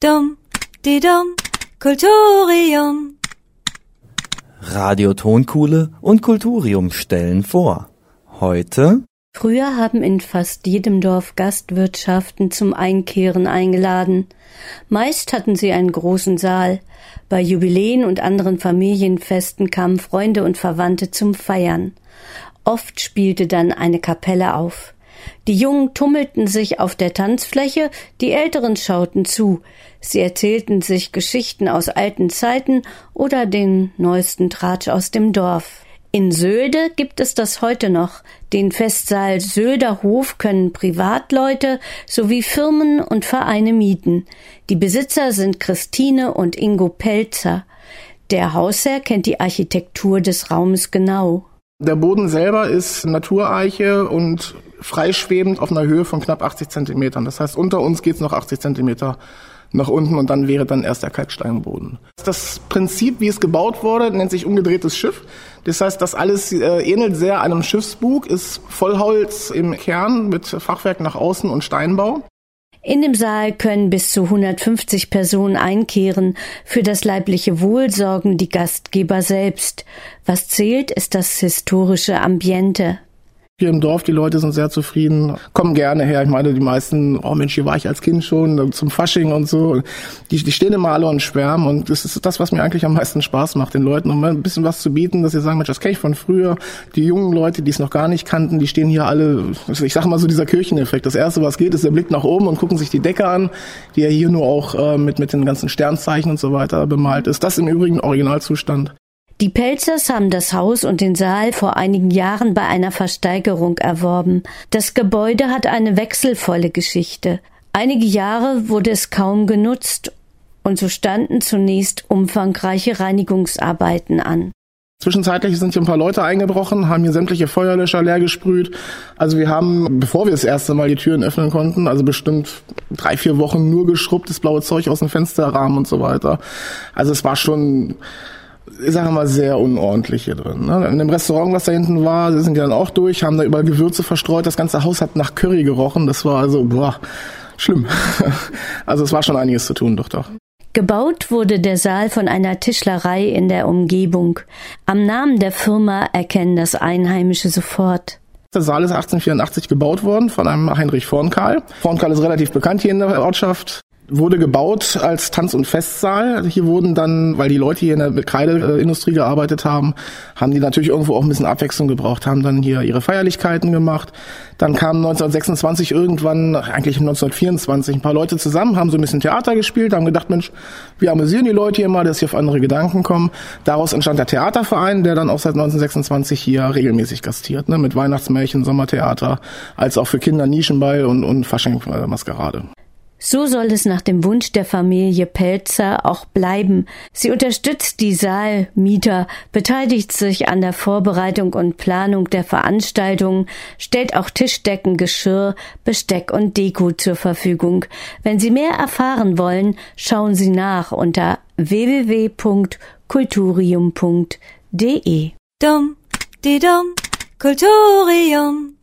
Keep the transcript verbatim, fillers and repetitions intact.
Dum, di dum, Kulturium. Radio Tonkuhle und Kulturium stellen vor. Heute: Früher haben in fast jedem Dorf Gastwirtschaften zum Einkehren eingeladen. Meist hatten sie einen großen Saal. Bei Jubiläen und anderen Familienfesten kamen Freunde und Verwandte zum Feiern. Oft spielte dann eine Kapelle auf. Die Jungen tummelten sich auf der Tanzfläche, die Älteren schauten zu. Sie erzählten sich Geschichten aus alten Zeiten oder den neuesten Tratsch aus dem Dorf. In Söhlde gibt es das heute noch. Den Festsaal Söhlder Hof können Privatleute sowie Firmen und Vereine mieten. Die Besitzer sind Christine und Ingo Pelzer. Der Hausherr kennt die Architektur des Raumes genau. Der Boden selber ist Natureiche und freischwebend auf einer Höhe von knapp achtzig Zentimetern. Das heißt, unter uns geht's noch achtzig Zentimeter nach unten und dann wäre dann erst der Kalksteinboden. Das Prinzip, wie es gebaut wurde, nennt sich umgedrehtes Schiff. Das heißt, das alles äh, ähnelt sehr einem Schiffsbug, ist Vollholz im Kern mit Fachwerk nach außen und Steinbau. In dem Saal können bis zu hundertfünfzig Personen einkehren. Für das leibliche Wohl sorgen die Gastgeber selbst. Was zählt, ist das historische Ambiente. Hier im Dorf, die Leute sind sehr zufrieden, kommen gerne her. Ich meine, die meisten, oh Mensch, hier war ich als Kind schon, zum Fasching und so. Die, die stehen immer alle und schwärmen und das ist das, was mir eigentlich am meisten Spaß macht, den Leuten um ein bisschen was zu bieten, dass sie sagen, Mensch, das kenne ich von früher. Die jungen Leute, die es noch gar nicht kannten, die stehen hier alle, ich sage mal so dieser Kircheneffekt. Das Erste, was geht, ist der Blick nach oben und gucken sich die Decke an, die ja hier nur auch äh, mit, mit den ganzen Sternzeichen und so weiter bemalt ist. Das im Übrigen Originalzustand. Die Pelzers haben das Haus und den Saal vor einigen Jahren bei einer Versteigerung erworben. Das Gebäude hat eine wechselvolle Geschichte. Einige Jahre wurde es kaum genutzt und so standen zunächst umfangreiche Reinigungsarbeiten an. Zwischenzeitlich sind hier ein paar Leute eingebrochen, haben hier sämtliche Feuerlöscher leer gesprüht. Also wir haben, bevor wir das erste Mal die Türen öffnen konnten, also bestimmt drei, vier Wochen nur geschrubbt, das blaue Zeug aus dem Fensterrahmen und so weiter. Also es war schon, ich sage mal, sehr unordentlich hier drin. In dem Restaurant, was da hinten war, sind die dann auch durch, haben da überall Gewürze verstreut. Das ganze Haus hat nach Curry gerochen. Das war also, boah, schlimm. Also es war schon einiges zu tun, doch, doch. Gebaut wurde der Saal von einer Tischlerei in der Umgebung. Am Namen der Firma erkennen das Einheimische sofort. Der Saal ist achtzehnhundertvierundachtzig gebaut worden von einem Heinrich Vornkahl. Vornkahl ist relativ bekannt hier in der Ortschaft. Wurde gebaut als Tanz- und Festsaal. Hier wurden dann, weil die Leute hier in der Bekleideindustrie gearbeitet haben, haben die natürlich irgendwo auch ein bisschen Abwechslung gebraucht, haben dann hier ihre Feierlichkeiten gemacht. Dann kamen neunzehnhundertsechsundzwanzig irgendwann, eigentlich neunzehnhundertvierundzwanzig, ein paar Leute zusammen, haben so ein bisschen Theater gespielt, haben gedacht, Mensch, wir amüsieren die Leute hier mal, dass sie auf andere Gedanken kommen. Daraus entstand der Theaterverein, der dann auch seit neunzehnhundertsechsundzwanzig hier regelmäßig gastiert, ne, mit Weihnachtsmärchen, Sommertheater, als auch für Kinder Nischenball und, und Fasching-Maskerade. So soll es nach dem Wunsch der Familie Pelzer auch bleiben. Sie unterstützt die Saalmieter, beteiligt sich an der Vorbereitung und Planung der Veranstaltungen, stellt auch Tischdecken, Geschirr, Besteck und Deko zur Verfügung. Wenn Sie mehr erfahren wollen, schauen Sie nach unter w w w punkt kulturium punkt d e. Dum, di dum, Kulturium.